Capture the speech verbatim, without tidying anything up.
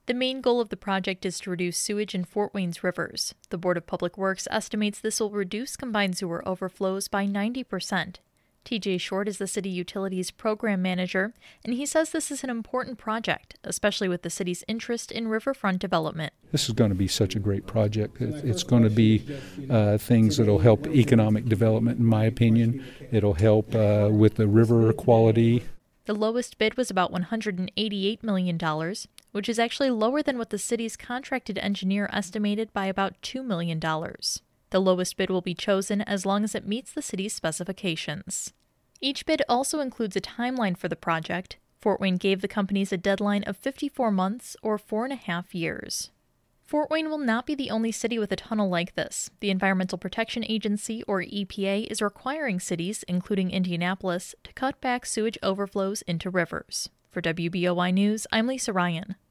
The main goal of the project is to reduce sewage in Fort Wayne's rivers. The Board of Public Works estimates this will reduce combined sewer overflows by ninety percent. T J Short is the city utilities program manager, and he says this is an important project, especially with the city's interest in riverfront development. This is going to be such a great project. It's going to be uh, things that will help economic development, in my opinion. It'll help uh, with the river quality. The lowest bid was about one hundred eighty-eight million dollars, which is actually lower than what the city's contracted engineer estimated by about two million dollars. The lowest bid will be chosen as long as it meets the city's specifications. Each bid also includes a timeline for the project. Fort Wayne gave the companies a deadline of fifty-four months or four and a half years. Fort Wayne will not be the only city with a tunnel like this. The Environmental Protection Agency, or E P A, is requiring cities, including Indianapolis, to cut back sewage overflows into rivers. For W B O I News, I'm Lisa Ryan.